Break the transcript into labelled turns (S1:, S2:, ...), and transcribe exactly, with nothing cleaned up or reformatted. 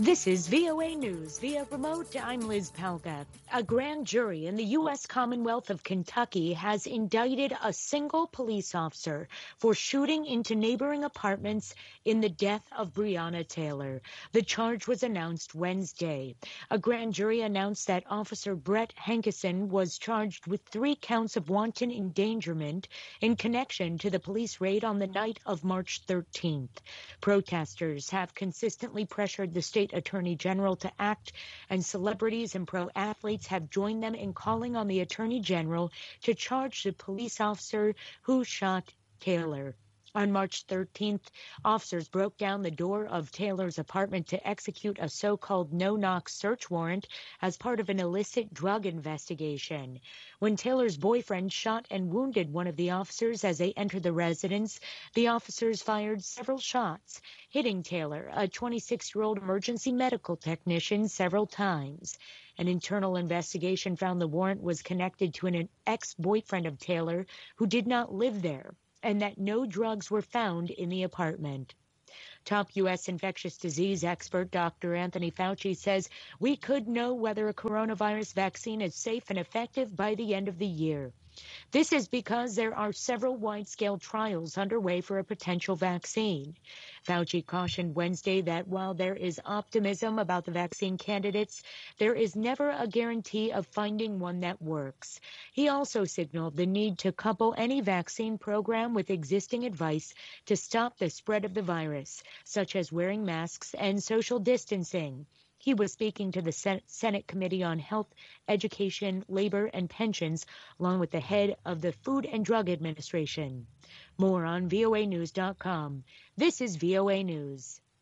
S1: This is V O A News via remote. I'm Liz Palka. A grand jury in the U S Commonwealth of Kentucky has indicted a single police officer for shooting into neighboring apartments in the death of Breonna Taylor. The charge was announced Wednesday. A grand jury announced that Officer Brett Hankison was charged with three counts of wanton endangerment in connection to the police raid on the night of March thirteenth. Protesters have consistently pressured the state Attorney General to act, and celebrities and pro athletes have joined them in calling on the Attorney General to charge the police officer who shot Taylor. On March thirteenth, officers broke down the door of Taylor's apartment to execute a so-called no-knock search warrant as part of an illicit drug investigation. When Taylor's boyfriend shot and wounded one of the officers as they entered the residence, the officers fired several shots, hitting Taylor, a twenty-six-year-old emergency medical technician, several times. An internal investigation found the warrant was connected to an ex-boyfriend of Taylor who did not live there, and that no drugs were found in the apartment. Top U S infectious disease expert Doctor Anthony Fauci says we could know whether a coronavirus vaccine is safe and effective by the end of the year. This is because there are several wide-scale trials underway for a potential vaccine. Fauci cautioned Wednesday that while there is optimism about the vaccine candidates, there is never a guarantee of finding one that works. He also signaled the need to couple any vaccine program with existing advice to stop the spread of the virus, such as wearing masks and social distancing. He was speaking to the Senate Committee on Health, Education, Labor, and Pensions, along with the head of the Food and Drug Administration. More on V O A news dot com. This is V O A News.